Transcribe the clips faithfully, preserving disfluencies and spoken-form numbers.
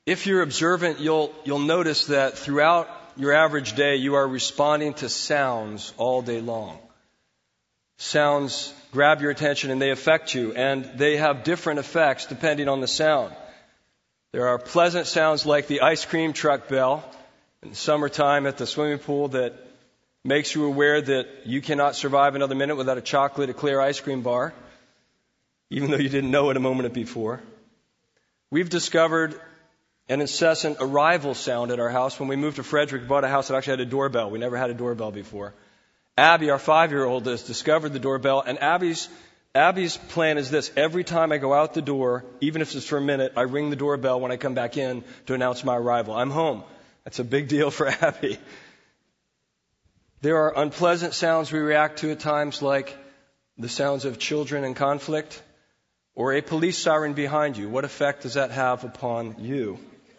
If you're observant, you'll, you'll notice that throughout your average day, you are responding to sounds all day long. Sounds grab your attention and they affect you, and they have different effects depending on the sound. There are pleasant sounds like the ice cream truck bell in the summertime at the swimming pool that makes you aware that you cannot survive another minute without a chocolate eclair ice cream bar, even though you didn't know it a moment before. We've discovered an incessant arrival sound at our house. When we moved to Frederick, we bought a house that actually had a doorbell. We never had a doorbell before. Abby, our five-year-old, has discovered the doorbell, and Abby's Abby's plan is this. Every time I go out the door, even if it's for a minute, I ring the doorbell when I come back in to announce my arrival. I'm home. That's a big deal for Abby. There are unpleasant sounds we react to at times, like the sounds of children in conflict or a police siren behind you. What effect does that have upon you?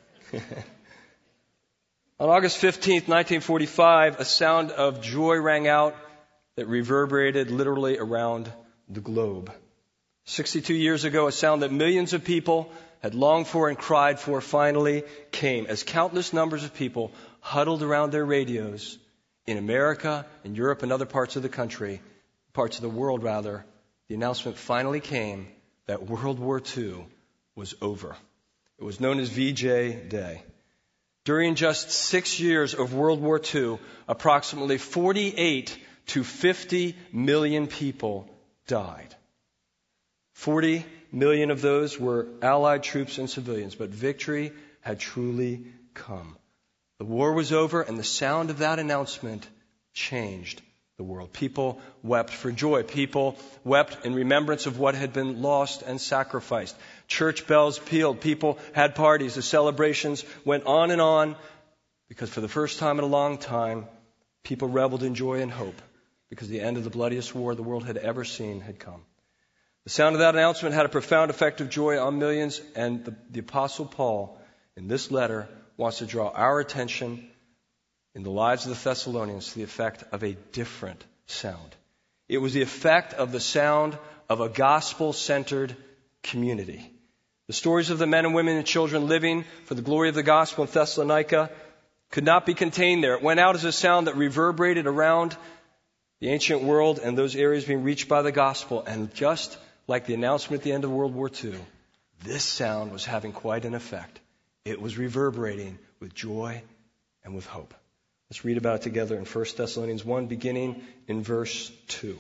On August fifteenth, nineteen forty-five, a sound of joy rang out that reverberated literally around the globe. sixty-two years ago, a sound that millions of people had longed for and cried for finally came as countless numbers of people huddled around their radios in America, in Europe, and other parts of the country, parts of the world rather. The announcement finally came that World War Two was over. It was known as V J Day. During just six years of World War Two, approximately forty-eight to fifty million people died. forty million of those were Allied troops and civilians, but victory had truly come. The war was over, and the sound of that announcement changed the world. People wept for joy. People wept in remembrance of what had been lost and sacrificed. Church bells pealed. People had parties. The celebrations went on and on because for the first time in a long time, people reveled in joy and hope because the end of the bloodiest war the world had ever seen had come. The sound of that announcement had a profound effect of joy on millions, and the, the Apostle Paul, in this letter, wants to draw our attention in the lives of the Thessalonians to the effect of a different sound. It was the effect of the sound of a gospel-centered community. The stories of the men and women and children living for the glory of the gospel in Thessalonica could not be contained there. It went out as a sound that reverberated around the ancient world and those areas being reached by the gospel. And just like the announcement at the end of World War Two, this sound was having quite an effect. It was reverberating with joy and with hope. Let's read about it together in First Thessalonians one, beginning in verse two.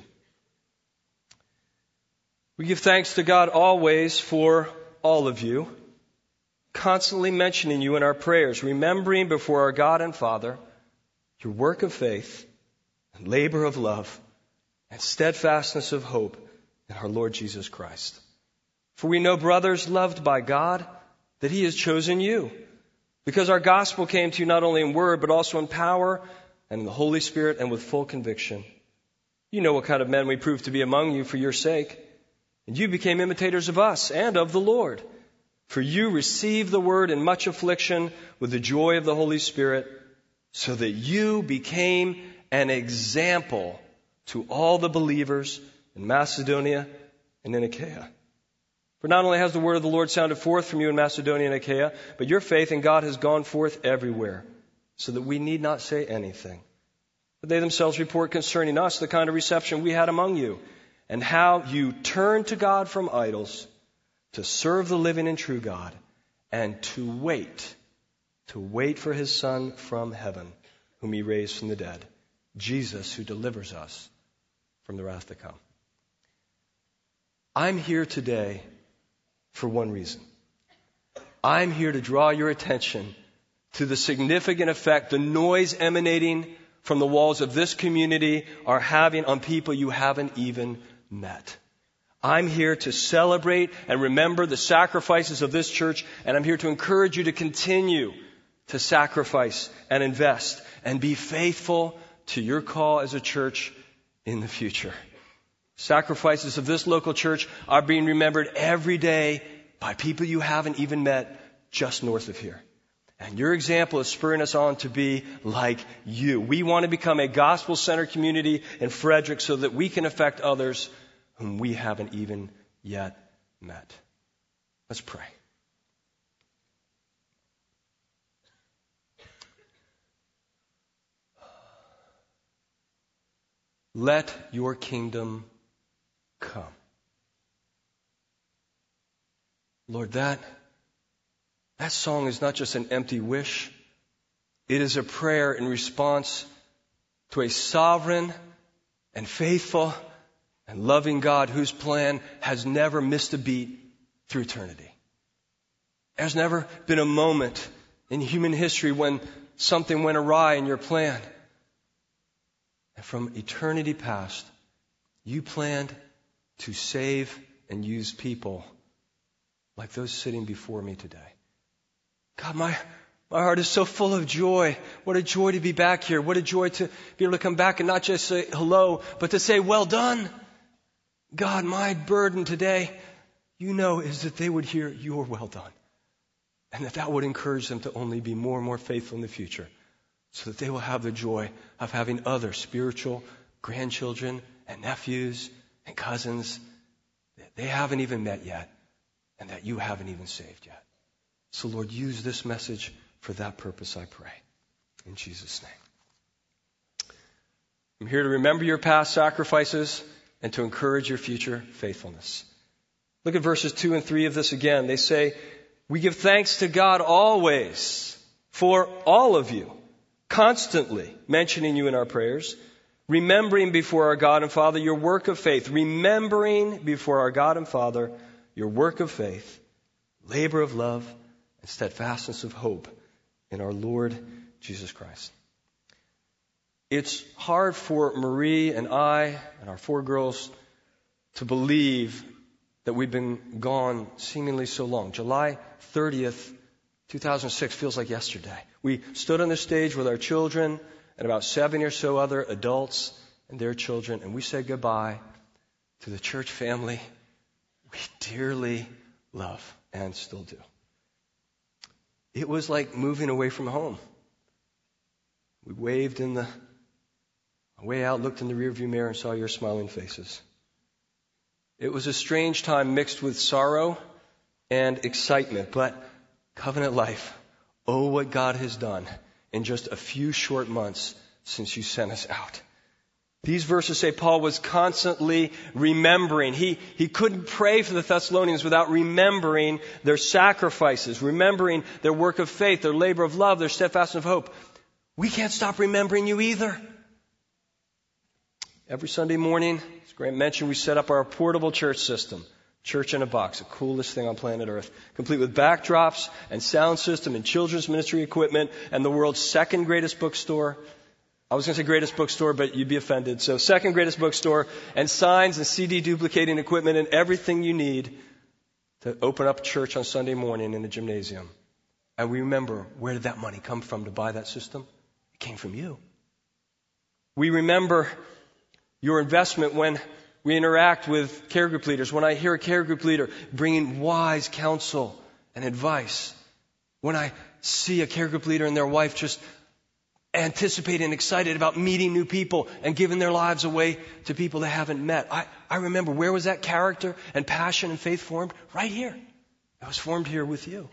We give thanks to God always for all of you, constantly mentioning you in our prayers, remembering before our God and Father your work of faith and labor of love and steadfastness of hope in our Lord Jesus Christ. For we know, brothers loved by God, that He has chosen you, because our gospel came to you not only in word, but also in power and in the Holy Spirit and with full conviction. You know what kind of men we proved to be among you for your sake. And you became imitators of us and of the Lord. For you received the word in much affliction with the joy of the Holy Spirit, so that you became an example to all the believers in Macedonia and in Achaia. For not only has the word of the Lord sounded forth from you in Macedonia and Achaia, but your faith in God has gone forth everywhere, so that we need not say anything. But they themselves report concerning us the kind of reception we had among you, and how you turned to God from idols to serve the living and true God, and to wait, to wait for His Son from heaven, whom He raised from the dead, Jesus, who delivers us from the wrath to come. I'm here today for one reason. I'm here to draw your attention to the significant effect the noise emanating from the walls of this community are having on people you haven't even met. I'm here to celebrate and remember the sacrifices of this church, and I'm here to encourage you to continue to sacrifice and invest and be faithful to your call as a church in the future. Sacrifices of this local church are being remembered every day by people you haven't even met just north of here. And your example is spurring us on to be like you. We want to become a gospel-centered community in Frederick so that we can affect others whom we haven't even yet met. Let's pray. let your kingdom come. Lord, that, that song is not just an empty wish. It is a prayer in response to a sovereign and faithful and loving God whose plan has never missed a beat through eternity. There's never been a moment in human history when something went awry in your plan. And from eternity past, you planned to save and use people like those sitting before me today. God, my, my heart is so full of joy. What a joy to be back here. What a joy to be able to come back and not just say hello, but to say, well done. God, my burden today, you know, is that they would hear your well done. And that that would encourage them to only be more and more faithful in the future, so that they will have the joy of having other spiritual grandchildren and nephews and cousins that they haven't even met yet and that you haven't even saved yet. So Lord, use this message for that purpose, I pray. In Jesus' name. I'm here to remember your past sacrifices and to encourage your future faithfulness. Look at verses two and three of this again. They say, we give thanks to God always for all of you, constantly mentioning you in our prayers, remembering before our God and Father your work of faith, remembering before our God and Father your work of faith, labor of love, and steadfastness of hope in our Lord Jesus Christ. It's hard for Marie and I and our four girls to believe that we've been gone seemingly so long. July thirtieth, two thousand six feels like yesterday. We stood on the stage with our children and about seven or so other adults and their children, and we said goodbye to the church family we dearly love and still do. It was like moving away from home. We waved in the way out, looked in the rearview mirror, and saw your smiling faces. It was a strange time mixed with sorrow and excitement, but Covenant Life, oh, what God has done in just a few short months since you sent us out. These verses say Paul was constantly remembering. He, he couldn't pray for the Thessalonians without remembering their sacrifices, remembering their work of faith, their labor of love, their steadfastness of hope. We can't stop remembering you either. Every Sunday morning, as Grant mentioned, we set up our portable church system. Church in a box, the coolest thing on planet Earth. Complete with backdrops and sound system and children's ministry equipment and the world's second greatest bookstore. I was going to say greatest bookstore, but you'd be offended. So second greatest bookstore and signs and C D duplicating equipment and everything you need to open up church on Sunday morning in the gymnasium. And we remember, where did that money come from to buy that system? It came from you. We remember your investment when we interact with care group leaders. When I hear a care group leader bringing wise counsel and advice. When I see a care group leader and their wife just anticipating and excited about meeting new people and giving their lives away to people they haven't met. I, I remember, where was that character and passion and faith formed? Right here. It was formed here with you.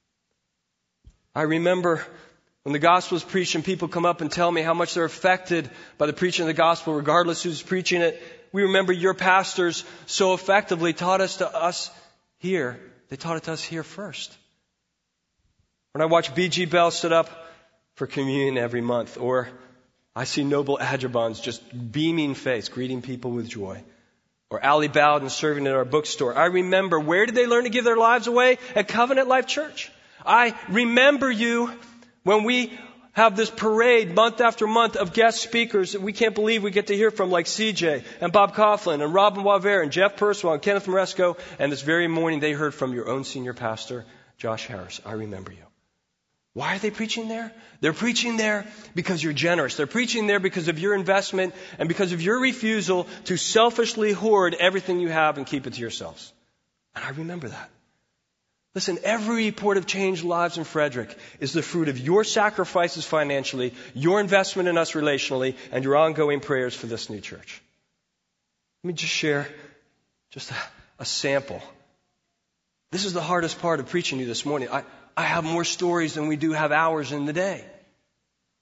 I remember when the gospel is preached and people come up and tell me how much they're affected by the preaching of the gospel, regardless who's preaching it. We remember your pastors so effectively taught us to us here. They taught it to us here first. When I watch B G Bell sit up for communion every month, or I see Noble Adjabans just beaming face, greeting people with joy, or Ali Bowden serving at our bookstore, I remember, where did they learn to give their lives away? At Covenant Life Church. I remember you when we have this parade month after month of guest speakers that we can't believe we get to hear from, like C J and Bob Coughlin and Robin Waver and Jeff Percival and Kenneth Moresco. And this very morning they heard from your own senior pastor, Josh Harris. I remember you. Why are they preaching there? They're preaching there because you're generous. They're preaching there because of your investment and because of your refusal to selfishly hoard everything you have and keep it to yourselves. And I remember that. Listen, every report of changed lives in Frederick is the fruit of your sacrifices financially, your investment in us relationally, and your ongoing prayers for this new church. Let me just share just a, a sample. This is the hardest part of preaching to you this morning. I, I have more stories than we do have hours in the day.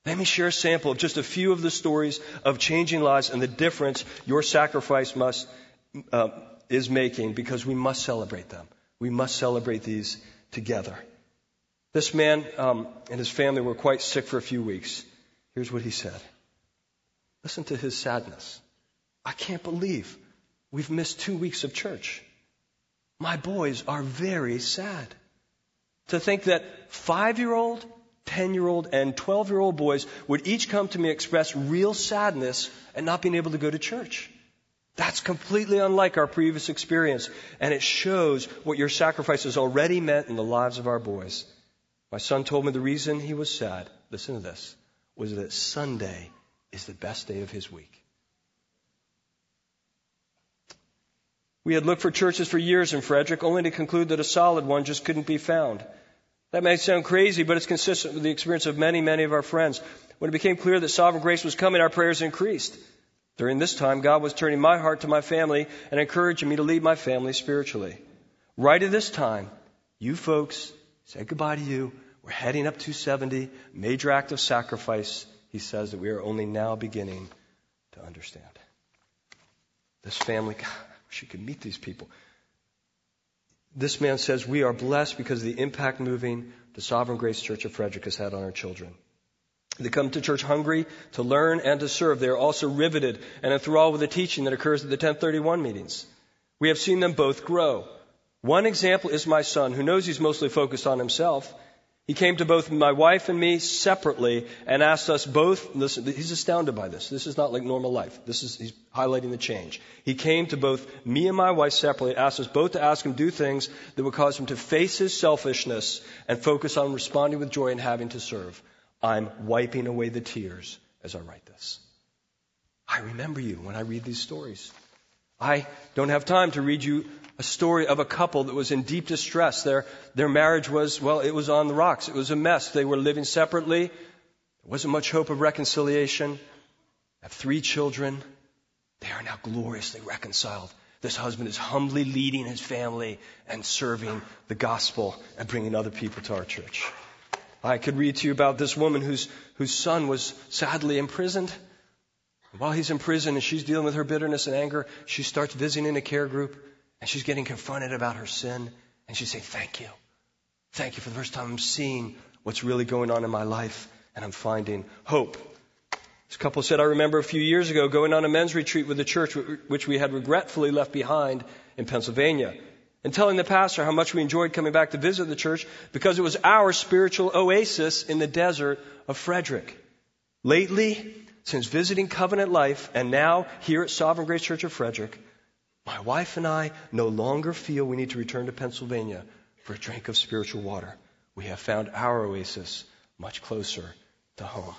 Let me share a sample of just a few of the stories of changing lives and the difference your sacrifice must uh, is making, because we must celebrate them. We must celebrate these together. This man um, and his family were quite sick for a few weeks. Here's what he said. Listen to his sadness. I can't believe we've missed two weeks of church. My boys are very sad. To think that five-year-old, ten-year-old, and twelve-year-old boys would each come to me and express real sadness at not being able to go to church. That's completely unlike our previous experience, and it shows what your sacrifice has already meant in the lives of our boys. My son told me the reason he was sad, listen to this, was that Sunday is the best day of his week. We had looked for churches for years in Frederick, only to conclude that a solid one just couldn't be found. That may sound crazy, but it's consistent with the experience of many, many of our friends. When it became clear that Sovereign Grace was coming, our prayers increased. During this time, God was turning my heart to my family and encouraging me to lead my family spiritually. Right at this time, you folks said goodbye to you. We're heading up two seventy, major act of sacrifice. He says that we are only now beginning to understand. This family, God, I wish you could meet these people. This man says we are blessed because of the impact moving the Sovereign Grace Church of Frederick has had on our children. They come to church hungry to learn and to serve. They are also riveted and enthralled with the teaching that occurs at the ten thirty-one meetings. We have seen them both grow. One example is my son, who knows he's mostly focused on himself. He came to both my wife and me separately and asked us both, listen, he's astounded by this. This is not like normal life. This is, he's highlighting the change. He came to both me and my wife separately, asked us both to ask him to do things that would cause him to face his selfishness and focus on responding with joy and having to serve. I'm wiping away the tears as I write this. I remember you when I read these stories. I don't have time to read you a story of a couple that was in deep distress. Their, their marriage was, well, it was on the rocks. It was a mess. They were living separately. There wasn't much hope of reconciliation. They have three children. They are now gloriously reconciled. This husband is humbly leading his family and serving the gospel and bringing other people to our church. I could read to you about this woman whose, whose son was sadly imprisoned. While he's in prison and she's dealing with her bitterness and anger, she starts visiting a care group and she's getting confronted about her sin. And she's saying, thank you. Thank you for the first time I'm seeing what's really going on in my life and I'm finding hope. This couple said, I remember a few years ago going on a men's retreat with the church, which we had regretfully left behind in Pennsylvania, and telling the pastor how much we enjoyed coming back to visit the church because it was our spiritual oasis in the desert of Frederick. Lately, since visiting Covenant Life and now here at Sovereign Grace Church of Frederick, my wife and I no longer feel we need to return to Pennsylvania for a drink of spiritual water. We have found our oasis much closer to home.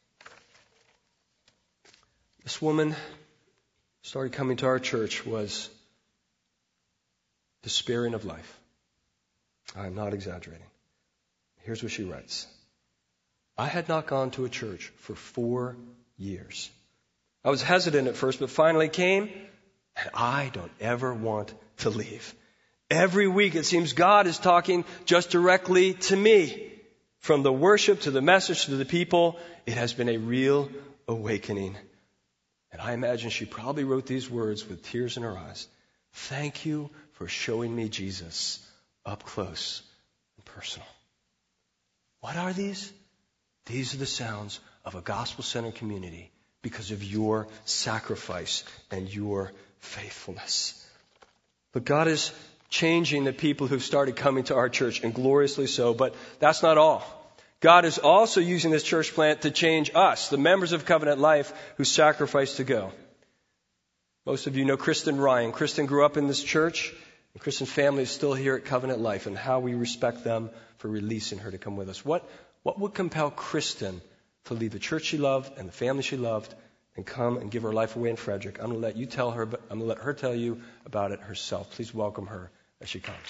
This woman started coming to our church was despairing of life. I'm not exaggerating. Here's what she writes. I had not gone to a church for four years. I was hesitant at first, but finally came, and I don't ever want to leave. Every week it seems God is talking just directly to me. From the worship to the message to the people, it has been a real awakening. And I imagine she probably wrote these words with tears in her eyes. Thank you for showing me Jesus up close and personal. What are these? These are the sounds of a gospel-centered community because of your sacrifice and your faithfulness. But God is changing the people who've started coming to our church, and gloriously so, but that's not all. God is also using this church plant to change us, the members of Covenant Life who sacrificed to go. Most of you know Kristen Ryan. Kristen grew up in this church, and Kristen's family is still here at Covenant Life, and how we respect them for releasing her to come with us. What, what would compel Kristen to leave the church she loved and the family she loved and come and give her life away in Frederick? I'm going to let you tell her, but I'm going to let her tell you about it herself. Please welcome her as she comes.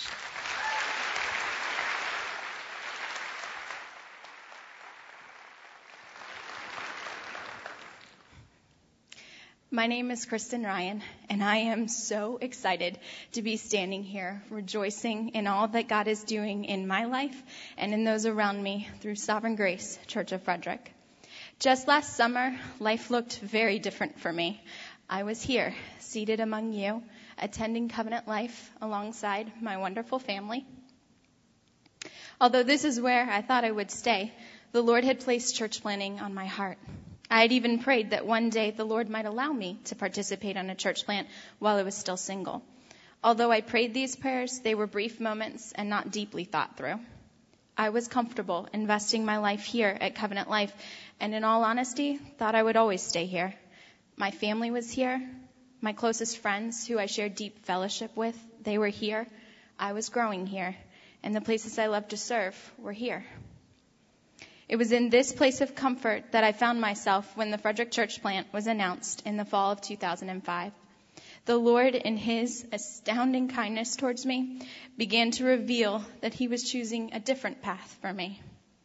My name is Kristen Ryan, and I am so excited to be standing here, rejoicing in all that God is doing in my life and in those around me through Sovereign Grace Church of Frederick. Just last summer, life looked very different for me. I was here, seated among you, attending Covenant Life alongside my wonderful family. Although this is where I thought I would stay, the Lord had placed church planting on my heart. I had even prayed that one day the Lord might allow me to participate on a church plant while I was still single. Although I prayed these prayers, they were brief moments and not deeply thought through. I was comfortable investing my life here at Covenant Life, and in all honesty, thought I would always stay here. My family was here. My closest friends, who I shared deep fellowship with, they were here. I was growing here, and the places I loved to serve were here. It was in this place of comfort that I found myself when the Frederick Church plant was announced in the fall of two thousand five. The Lord, in His astounding kindness towards me, began to reveal that He was choosing a different path for me.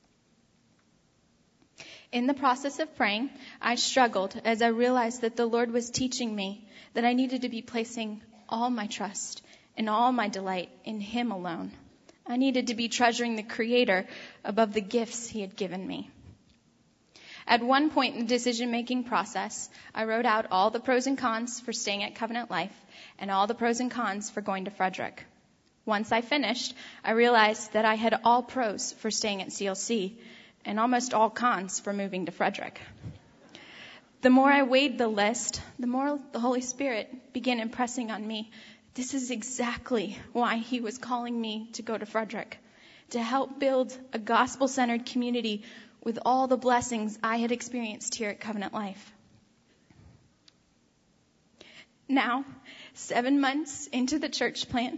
In the process of praying, I struggled as I realized that the Lord was teaching me that I needed to be placing all my trust and all my delight in Him alone. I needed to be treasuring the Creator above the gifts He had given me. At one point in the decision-making process, I wrote out all the pros and cons for staying at Covenant Life and all the pros and cons for going to Frederick. Once I finished, I realized that I had all pros for staying at C L C and almost all cons for moving to Frederick. The more I weighed the list, the more the Holy Spirit began impressing on me, this is exactly why He was calling me to go to Frederick, to help build a gospel-centered community with all the blessings I had experienced here at Covenant Life. Now, seven months into the church plant,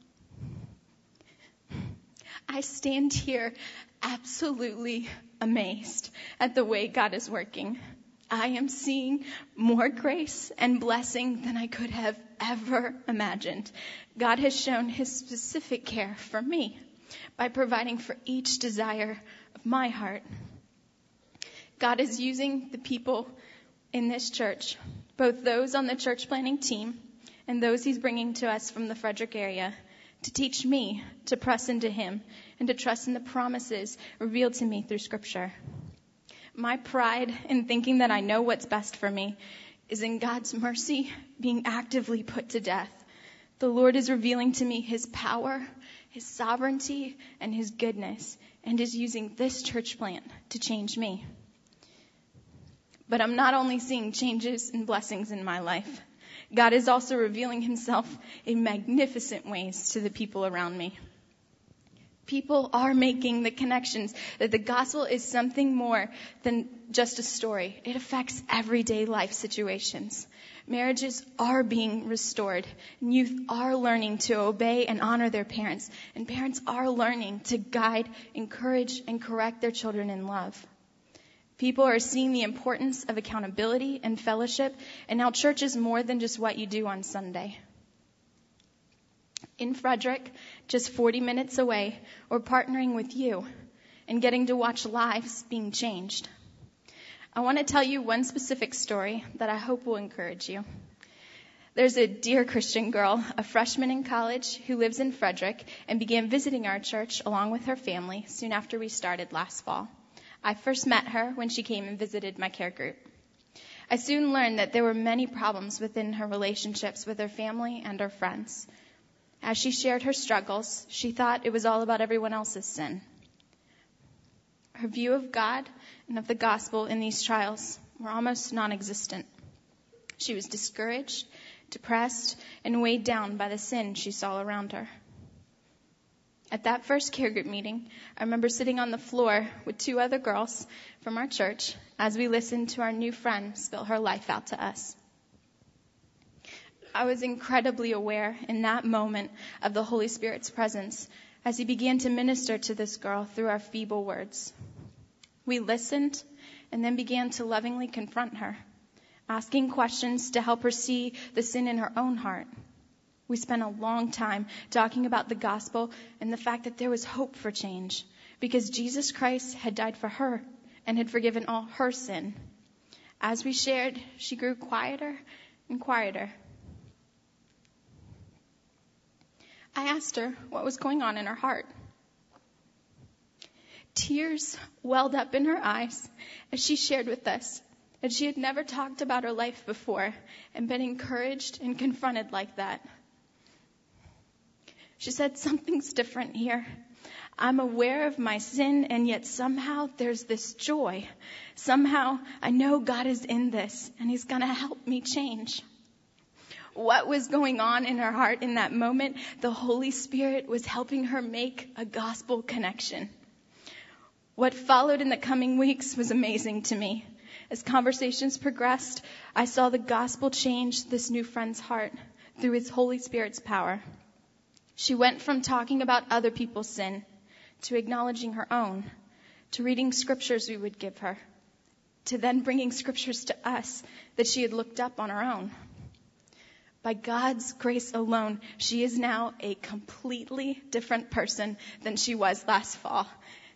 I stand here absolutely amazed at the way God is working. I am seeing more grace and blessing than I could have ever imagined. God has shown His specific care for me by providing for each desire of my heart. God is using the people in this church, both those on the church planning team and those He's bringing to us from the Frederick area, to teach me to press into Him and to trust in the promises revealed to me through Scripture. My pride in thinking that I know what's best for me is in God's mercy being actively put to death. The Lord is revealing to me His power, His sovereignty, and His goodness, and is using this church plant to change me. But I'm not only seeing changes and blessings in my life. God is also revealing Himself in magnificent ways to the people around me. People are making the connections that the gospel is something more than just a story. It affects everyday life situations. Marriages are being restored. Youth are learning to obey and honor their parents. And parents are learning to guide, encourage, and correct their children in love. People are seeing the importance of accountability and fellowship, and now church is more than just what you do on Sunday. In Frederick, just forty minutes away, we're partnering with you and getting to watch lives being changed. I want to tell you one specific story that I hope will encourage you. There's a dear Christian girl, a freshman in college, who lives in Frederick and began visiting our church along with her family soon after we started last fall. I first met her when she came and visited my care group. I soon learned that there were many problems within her relationships with her family and her friends. As she shared her struggles, she thought it was all about everyone else's sin. Her view of God and of the gospel in these trials were almost non-existent. She was discouraged, depressed, and weighed down by the sin she saw around her. At that first care group meeting, I remember sitting on the floor with two other girls from our church as we listened to our new friend spill her life out to us. I was incredibly aware in that moment of the Holy Spirit's presence as He began to minister to this girl through our feeble words. We listened and then began to lovingly confront her, asking questions to help her see the sin in her own heart. We spent a long time talking about the gospel and the fact that there was hope for change because Jesus Christ had died for her and had forgiven all her sin. As we shared, she grew quieter and quieter. I asked her what was going on in her heart. Tears welled up in her eyes as she shared with us that she had never talked about her life before and been encouraged and confronted like that. She said, something's different here. I'm aware of my sin, and yet somehow there's this joy. Somehow I know God is in this, and he's going to help me change. What was going on in her heart in that moment? The Holy Spirit was helping her make a gospel connection. What followed in the coming weeks was amazing to me. As conversations progressed, I saw the gospel change this new friend's heart through his Holy Spirit's power. She went from talking about other people's sin to acknowledging her own, to reading scriptures we would give her, to then bringing scriptures to us that she had looked up on her own. By God's grace alone, she is now a completely different person than she was last fall.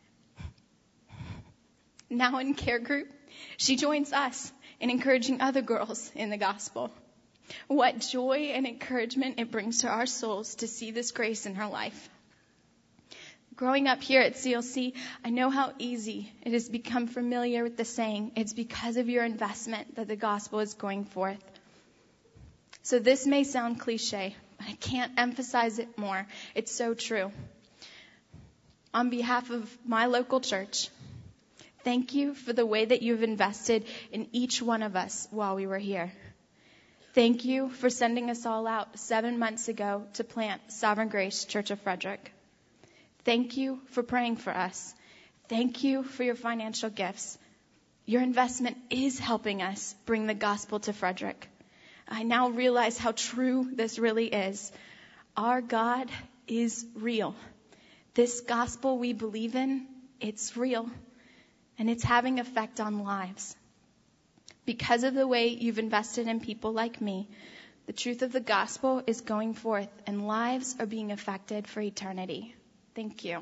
Now in care group, she joins us in encouraging other girls in the gospel. What joy and encouragement it brings to our souls to see this grace in her life. Growing up here at C L C, I know how easy it has become familiar with the saying, it's because of your investment that the gospel is going forth. So this may sound cliche, but I can't emphasize it more. It's so true. On behalf of my local church, thank you for the way that you've invested in each one of us while we were here. Thank you for sending us all out seven months ago to plant Sovereign Grace Church of Frederick. Thank you for praying for us. Thank you for your financial gifts. Your investment is helping us bring the gospel to Frederick. I now realize how true this really is. Our God is real. This gospel we believe in, it's real. And it's having effect on lives. Because of the way you've invested in people like me, the truth of the gospel is going forth and lives are being affected for eternity. Thank you.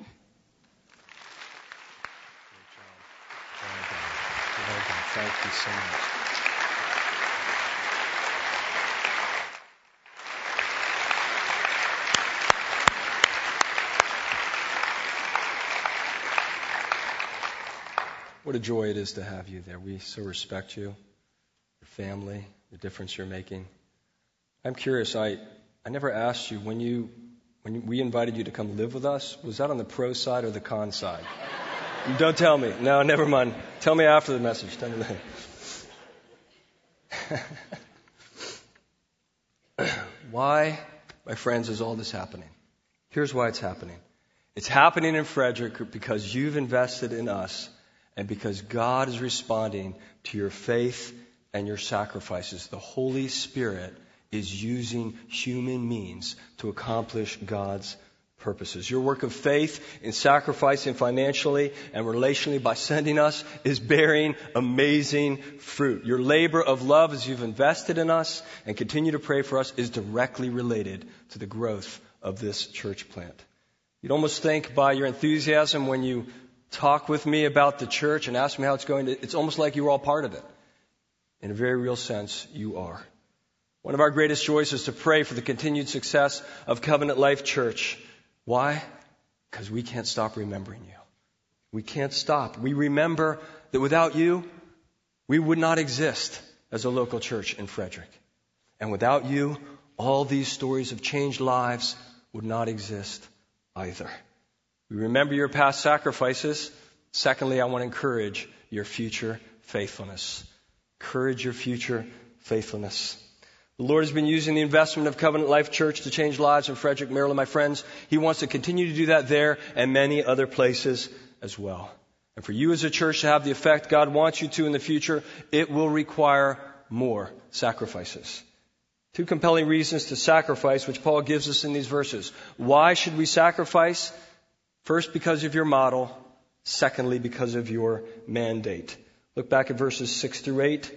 Thank you so much. What a joy it is to have you there. We so respect you, your family, the difference you're making. I'm curious, I, I never asked you, when you when we invited you to come live with us, was that on the pro side or the con side? Don't tell me. No, never mind. Tell me after the message. Tell me that. Why, my friends, is all this happening? Here's why it's happening. It's happening in Frederick because you've invested in us and because God is responding to your faith and your sacrifices. The Holy Spirit is using human means to accomplish God's purposes. Your work of faith in sacrificing financially and relationally by sending us is bearing amazing fruit. Your labor of love as you've invested in us and continue to pray for us is directly related to the growth of this church plant. You'd almost think by your enthusiasm when you talk with me about the church and ask me how it's going, it's almost like you're all part of it. In a very real sense, you are. One of our greatest joys is to pray for the continued success of Covenant Life Church. Why? Because we can't stop remembering you. We can't stop. We remember that without you, we would not exist as a local church in Frederick. And without you, all these stories of changed lives would not exist either. We remember your past sacrifices. Secondly, I want to encourage your future faithfulness. Encourage your future faithfulness. The Lord has been using the investment of Covenant Life Church to change lives in Frederick, Maryland, my friends. He wants to continue to do that there and many other places as well. And for you as a church to have the effect God wants you to in the future, it will require more sacrifices. Two compelling reasons to sacrifice, which Paul gives us in these verses. Why should we sacrifice? First, because of your model. Secondly, because of your mandate. Look back at verses six through eight.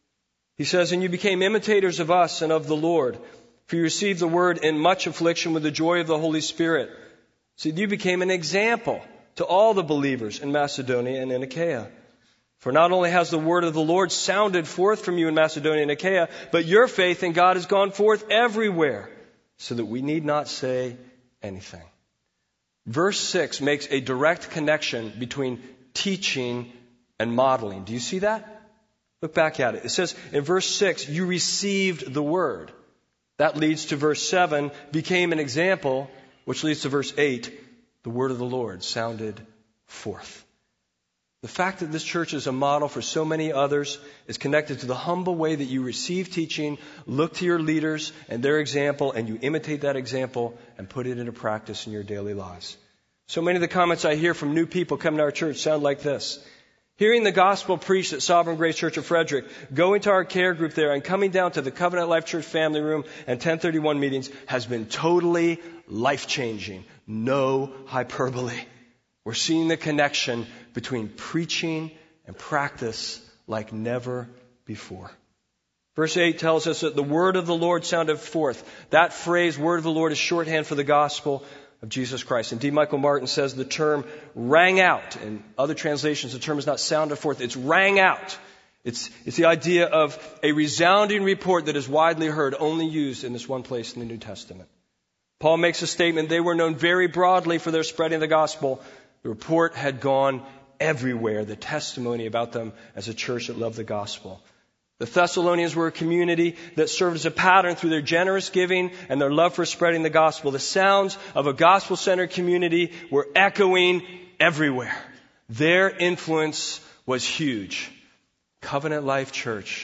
He says, and you became imitators of us and of the Lord, for you received the word in much affliction with the joy of the Holy Spirit. So you became an example to all the believers in Macedonia and in Achaia. For not only has the word of the Lord sounded forth from you in Macedonia and Achaia, but your faith in God has gone forth everywhere, so that we need not say anything. Verse six makes a direct connection between teaching and modeling. Do you see that? Look back at it. It says in verse six, you received the word. That leads to verse seven, became an example, which leads to verse eight, the word of the Lord sounded forth. The fact that this church is a model for so many others is connected to the humble way that you receive teaching, look to your leaders and their example, and you imitate that example and put it into practice in your daily lives. So many of the comments I hear from new people coming to our church sound like this. Hearing the gospel preached at Sovereign Grace Church of Frederick, going to our care group there, and coming down to the Covenant Life Church family room and ten thirty-one meetings has been totally life-changing. No hyperbole. We're seeing the connection between preaching and practice like never before. Verse eight tells us that the word of the Lord sounded forth. That phrase, word of the Lord, is shorthand for the gospel of Jesus Christ. And D. Michael Martin says the term rang out. In other translations, the term is not sounded forth. It's rang out. It's, it's the idea of a resounding report that is widely heard, only used in this one place in the New Testament. Paul makes a statement. They were known very broadly for their spreading the gospel. The report had gone everywhere, the testimony about them as a church that loved the gospel. The Thessalonians were a community that served as a pattern through their generous giving and their love for spreading the gospel. The sounds of a gospel-centered community were echoing everywhere. Their influence was huge. Covenant Life Church,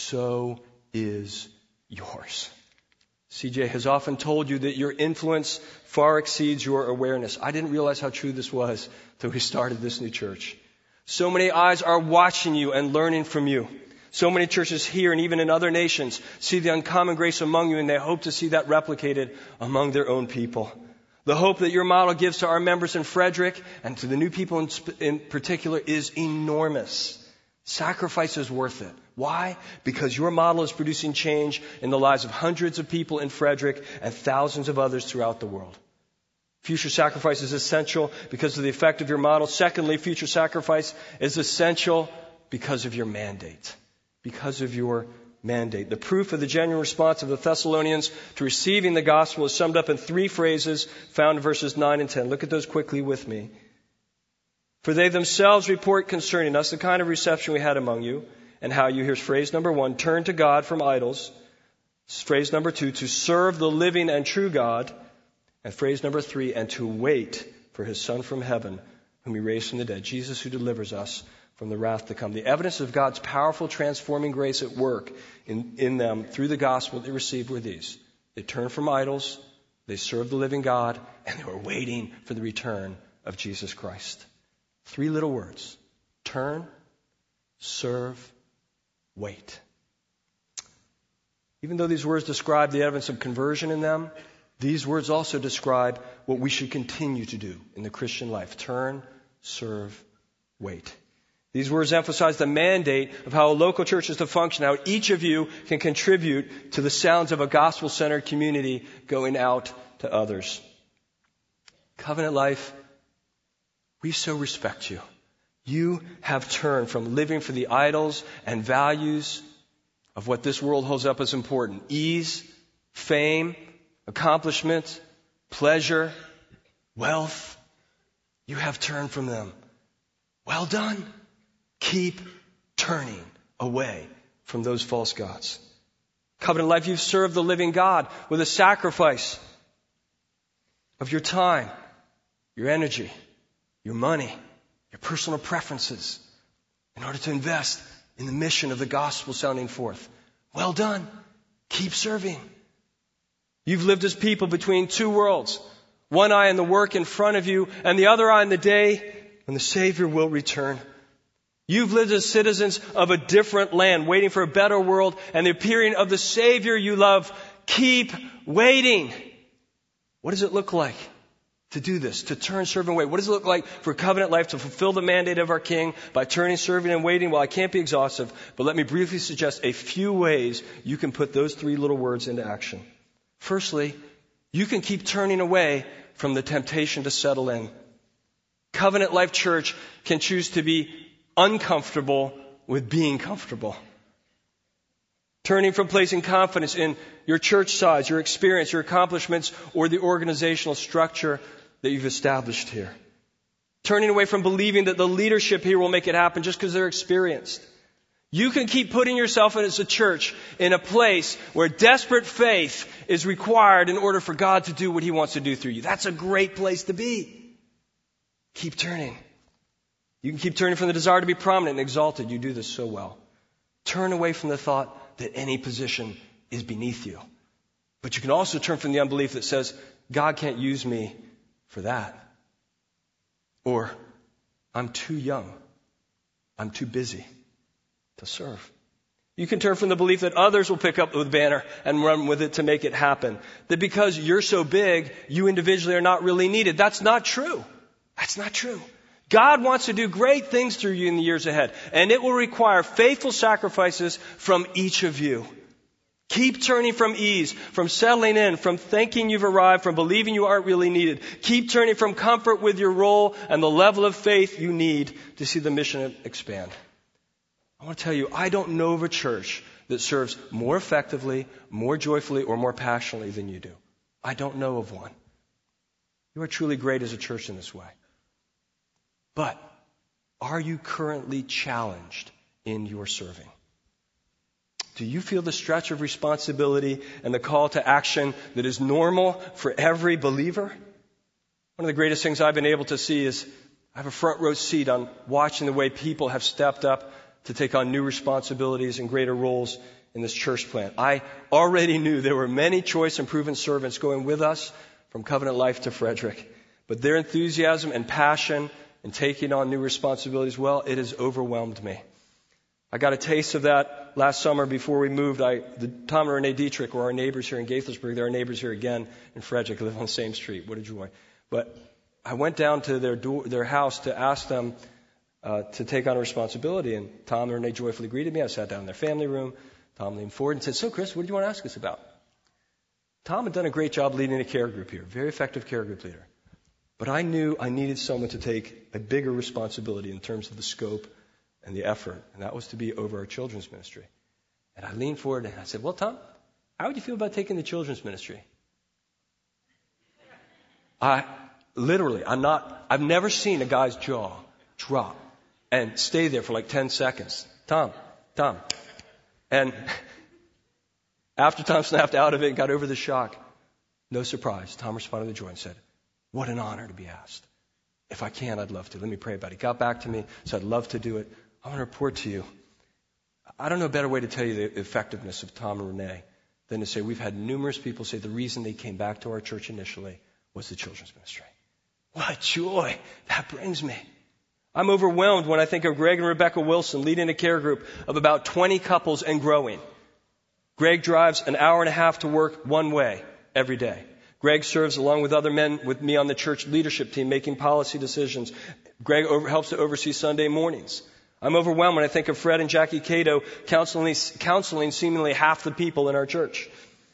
so is yours. C J has often told you that your influence far exceeds your awareness. I didn't realize how true this was until we started this new church. So many eyes are watching you and learning from you. So many churches here and even in other nations see the uncommon grace among you, and they hope to see that replicated among their own people. The hope that your model gives to our members in Frederick and to the new people in, in particular is enormous. Sacrifice is worth it. Why? Because your model is producing change in the lives of hundreds of people in Frederick and thousands of others throughout the world. Future sacrifice is essential because of the effect of your model. Secondly, future sacrifice is essential because of your mandate. Because of your mandate. The proof of the genuine response of the Thessalonians to receiving the gospel is summed up in three phrases found in verses nine and ten. Look at those quickly with me. For they themselves report concerning us the kind of reception we had among you and how you, here's phrase number one, turn to God from idols. Phrase number two, to serve the living and true God. And phrase number three, and to wait for his Son from heaven, whom he raised from the dead, Jesus who delivers us from the wrath to come. The evidence of God's powerful transforming grace at work in, in them through the gospel they received were these. They turned from idols, they served the living God, and they were waiting for the return of Jesus Christ. Three little words. Turn, serve, wait. Even though these words describe the evidence of conversion in them, these words also describe what we should continue to do in the Christian life. Turn, serve, wait. These words emphasize the mandate of how a local church is to function, how each of you can contribute to the sounds of a gospel-centered community going out to others. Covenant Life, we so respect you. You have turned from living for the idols and values of what this world holds up as important. Ease, fame, accomplishment, pleasure, wealth. You have turned from them. Well done. Keep turning away from those false gods. Covenant Life, you've served the living God with a sacrifice of your time, your energy, your money, your personal preferences in order to invest in the mission of the gospel sounding forth. Well done. Keep serving. You've lived as people between two worlds. One eye on the work in front of you and the other eye on the day when the Savior will return. You've lived as citizens of a different land, waiting for a better world and the appearing of the Savior you love. Keep waiting. What does it look like to do this? To turn, serve, and wait. What does it look like for Covenant Life to fulfill the mandate of our King by turning, serving, and waiting? Well, I can't be exhaustive, but let me briefly suggest a few ways you can put those three little words into action. Firstly, you can keep turning away from the temptation to settle in. Covenant Life Church can choose to be uncomfortable with being comfortable. Turning from placing confidence in your church size, your experience, your accomplishments, or the organizational structure that you've established here. Turning away from believing that the leadership here will make it happen just because they're experienced. You can keep putting yourself in as a church in a place where desperate faith is required in order for God to do what He wants to do through you. That's a great place to be. Keep turning. You can keep turning from the desire to be prominent and exalted. You do this so well. Turn away from the thought that any position is beneath you. But you can also turn from the unbelief that says, God can't use me for that. Or, I'm too young. I'm too busy to serve. You can turn from the belief that others will pick up the banner and run with it to make it happen. That because you're so big, you individually are not really needed. That's not true. That's not true. God wants to do great things through you in the years ahead. And it will require faithful sacrifices from each of you. Keep turning from ease, from settling in, from thinking you've arrived, from believing you aren't really needed. Keep turning from comfort with your role and the level of faith you need to see the mission expand. I want to tell you, I don't know of a church that serves more effectively, more joyfully, or more passionately than you do. I don't know of one. You are truly great as a church in this way. But are you currently challenged in your serving? Do you feel the stretch of responsibility and the call to action that is normal for every believer? One of the greatest things I've been able to see is I have a front row seat on watching the way people have stepped up to take on new responsibilities and greater roles in this church plant. I already knew there were many choice and proven servants going with us from Covenant Life to Frederick. But their enthusiasm and passion in taking on new responsibilities, well, it has overwhelmed me. I got a taste of that last summer before we moved. I, the, Tom and Renee Dietrich were our neighbors here in Gaithersburg. They're our neighbors here again in Frederick. They live on the same street. What a joy. But I went down to their door, their house to ask them uh, to take on a responsibility. And Tom and Renee joyfully greeted me. I sat down in their family room. Tom leaned forward and said, "So, Chris, what do you want to ask us about?" Tom had done a great job leading a care group here. Very effective care group leader. But I knew I needed someone to take a bigger responsibility in terms of the scope and the effort, and that was to be over our children's ministry. And I leaned forward and I said, "Well, Tom, how would you feel about taking the children's ministry?" I literally, I'm not, I've never seen a guy's jaw drop and stay there for like ten seconds. Tom, Tom. And after Tom snapped out of it and got over the shock, no surprise, Tom responded with joy and said, "What an honor to be asked. If I can, I'd love to. Let me pray about it." He got back to me, said, "I'd love to do it. I want to report to you." I don't know a better way to tell you the effectiveness of Tom and Renee than to say we've had numerous people say the reason they came back to our church initially was the children's ministry. What joy that brings me. I'm overwhelmed when I think of Greg and Rebecca Wilson leading a care group of about twenty couples and growing. Greg drives an hour and a half to work one way every day. Greg serves along with other men with me on the church leadership team making policy decisions. Greg over, helps to oversee Sunday mornings. I'm overwhelmed when I think of Fred and Jackie Cato counseling, counseling seemingly half the people in our church.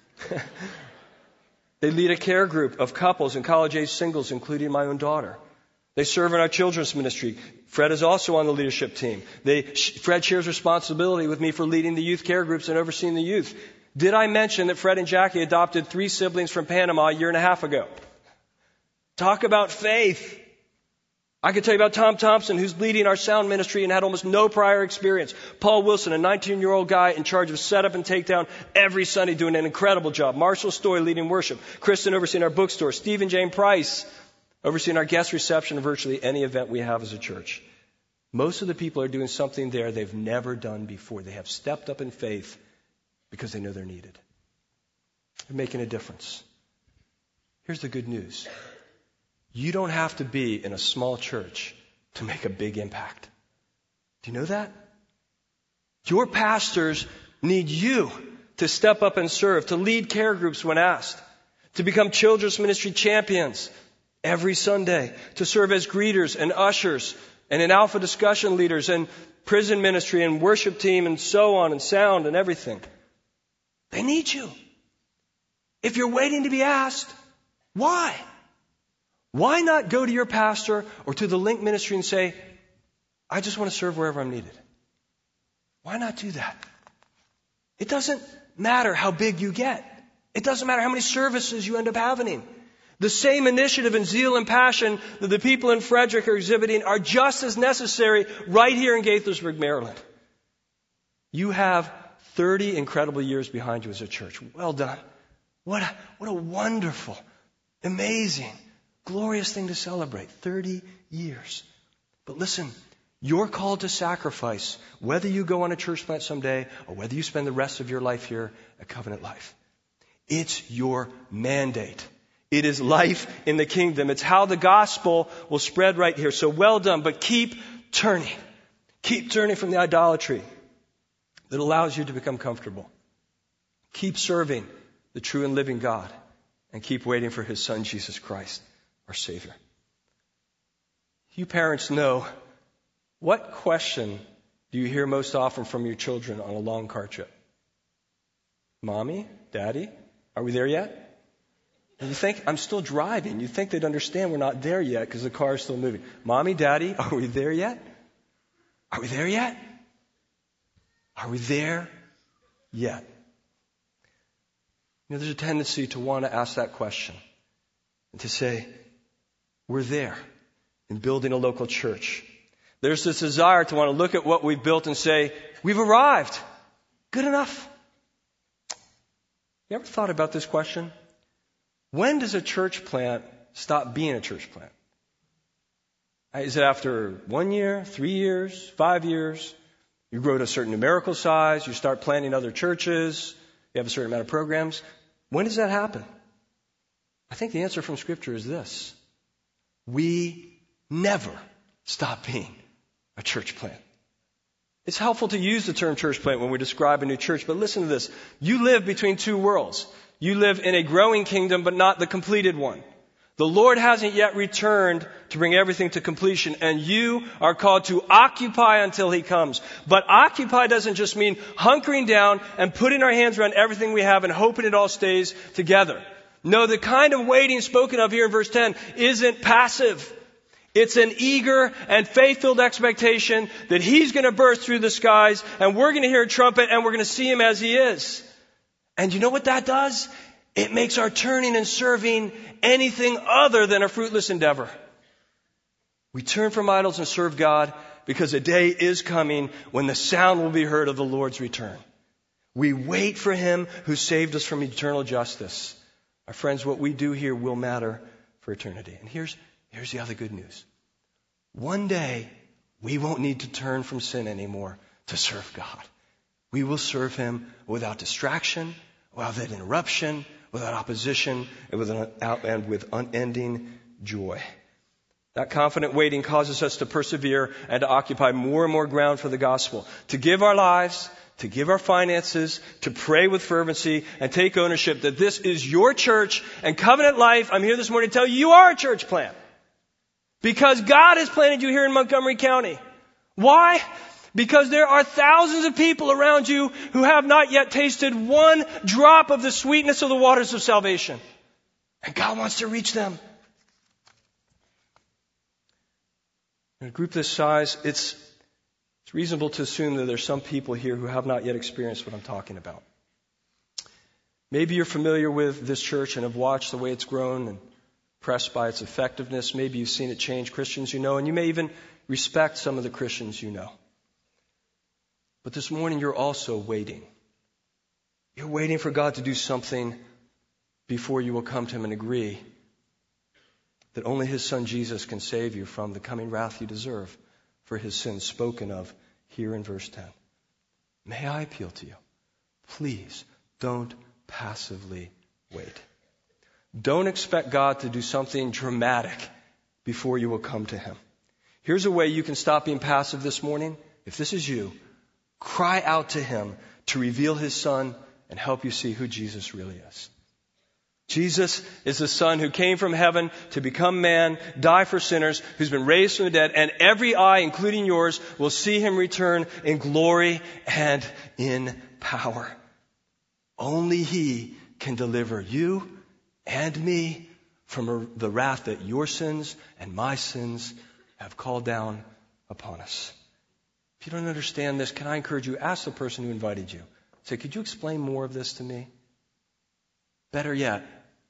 They lead a care group of couples and college-age singles, including my own daughter. They serve in our children's ministry. Fred is also on the leadership team. They, Fred shares responsibility with me for leading the youth care groups and overseeing the youth. Did I mention that Fred and Jackie adopted three siblings from Panama a year and a half ago? Talk about faith. I could tell you about Tom Thompson, who's leading our sound ministry and had almost no prior experience. Paul Wilson, a nineteen-year-old guy in charge of setup and takedown every Sunday, doing an incredible job. Marshall Stoy leading worship. Kristen overseeing our bookstore. Stephen Jane Price overseeing our guest reception of virtually any event we have as a church. Most of the people are doing something there they've never done before. They have stepped up in faith because they know they're needed. They're making a difference. Here's the good news. You don't have to be in a small church to make a big impact. Do you know that? Your pastors need you to step up and serve, to lead care groups when asked, to become children's ministry champions every Sunday, to serve as greeters and ushers and in alpha discussion leaders and prison ministry and worship team and so on and sound and everything. They need you. If you're waiting to be asked, why? Why not go to your pastor or to the Link ministry and say, "I just want to serve wherever I'm needed"? Why not do that? It doesn't matter how big you get. It doesn't matter how many services you end up having. The same initiative and zeal and passion that the people in Frederick are exhibiting are just as necessary right here in Gaithersburg, Maryland. You have thirty incredible years behind you as a church. Well done. What a, what a wonderful, amazing, glorious thing to celebrate. thirty years. But listen, you're called to sacrifice, whether you go on a church plant someday or whether you spend the rest of your life here at Covenant Life. It's your mandate. It is life in the kingdom. It's how the gospel will spread right here. So well done, but keep turning. Keep turning from the idolatry that allows you to become comfortable. Keep serving the true and living God, and keep waiting for His Son, Jesus Christ, our Savior. You parents know, what question do you hear most often from your children on a long car trip? Mommy, Daddy, are we there yet? And you think, I'm still driving. You think they'd understand we're not there yet because the car is still moving. Mommy, Daddy, are we there yet? Are we there yet? Are we there yet? You know, there's a tendency to want to ask that question and to say, we're there in building a local church. There's this desire to want to look at what we've built and say, we've arrived. Good enough. You ever thought about this question? When does a church plant stop being a church plant? Is it after one year, three years, five years? You grow to a certain numerical size, you start planting other churches, you have a certain amount of programs. When does that happen? I think the answer from Scripture is this. We never stop being a church plant. It's helpful to use the term church plant when we describe a new church, but listen to this. You live between two worlds. You live in a growing kingdom, but not the completed one. The Lord hasn't yet returned to bring everything to completion, and you are called to occupy until He comes. But occupy doesn't just mean hunkering down and putting our hands around everything we have and hoping it all stays together. No, the kind of waiting spoken of here in verse ten isn't passive. It's an eager and faith-filled expectation that He's going to burst through the skies, and we're going to hear a trumpet, and we're going to see Him as He is. And you know what that does? It makes our turning and serving anything other than a fruitless endeavor. We turn from idols and serve God because a day is coming when the sound will be heard of the Lord's return. We wait for Him who saved us from eternal justice. My friends, what we do here will matter for eternity. And here's, here's the other good news. One day, we won't need to turn from sin anymore to serve God. We will serve Him without distraction, without interruption, without opposition, and with, an, and with unending joy. That confident waiting causes us to persevere and to occupy more and more ground for the gospel, to give our lives, to give our finances, to pray with fervency, and take ownership that this is your church and Covenant Life. I'm here this morning to tell you you are a church plant because God has planted you here in Montgomery County. Why? Because there are thousands of people around you who have not yet tasted one drop of the sweetness of the waters of salvation. And God wants to reach them. In a group this size, it's, it's reasonable to assume that there's some people here who have not yet experienced what I'm talking about. Maybe you're familiar with this church and have watched the way it's grown and impressed by its effectiveness. Maybe you've seen it change Christians you know, and you may even respect some of the Christians you know. But this morning you're also waiting. You're waiting for God to do something before you will come to Him and agree that only His Son Jesus can save you from the coming wrath you deserve for His sins spoken of here in verse ten. May I appeal to you? Please don't passively wait. Don't expect God to do something dramatic before you will come to Him. Here's a way you can stop being passive this morning. If this is you, cry out to Him to reveal His Son and help you see who Jesus really is. Jesus is the Son who came from heaven to become man, die for sinners, who's been raised from the dead, and every eye, including yours, will see Him return in glory and in power. Only He can deliver you and me from the wrath that your sins and my sins have called down upon us. If you don't understand this, can I encourage you, ask the person who invited you. Say, could you explain more of this to me? Better yet,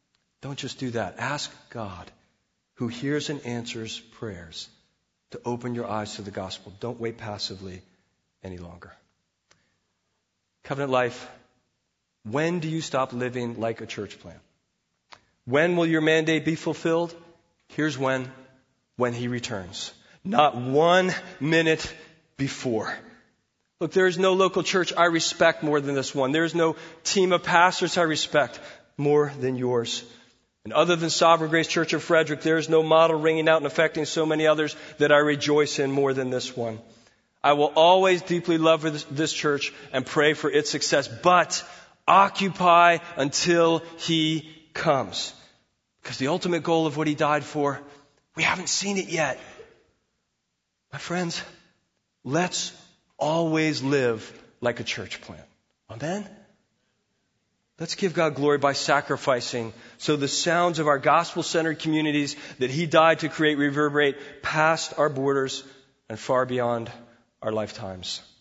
Don't just do that. Ask God, who hears and answers prayers, to open your eyes to the gospel. Don't wait passively any longer. Covenant Life, when do you stop living like a church plant? When will your mandate be fulfilled? Here's when. When He returns. Not one minute before. Look, there is no local church I respect more than this one. There is no team of pastors I respect more than yours. And other than Sovereign Grace Church of Frederick, there is no model ringing out and affecting so many others that I rejoice in more than this one. I will always deeply love this, this church and pray for its success, but occupy until He comes. Because the ultimate goal of what He died for, we haven't seen it yet. My friends, let's always live like a church plant. Amen? Let's give God glory by sacrificing so the sounds of our gospel-centered communities that He died to create reverberate past our borders and far beyond our lifetimes.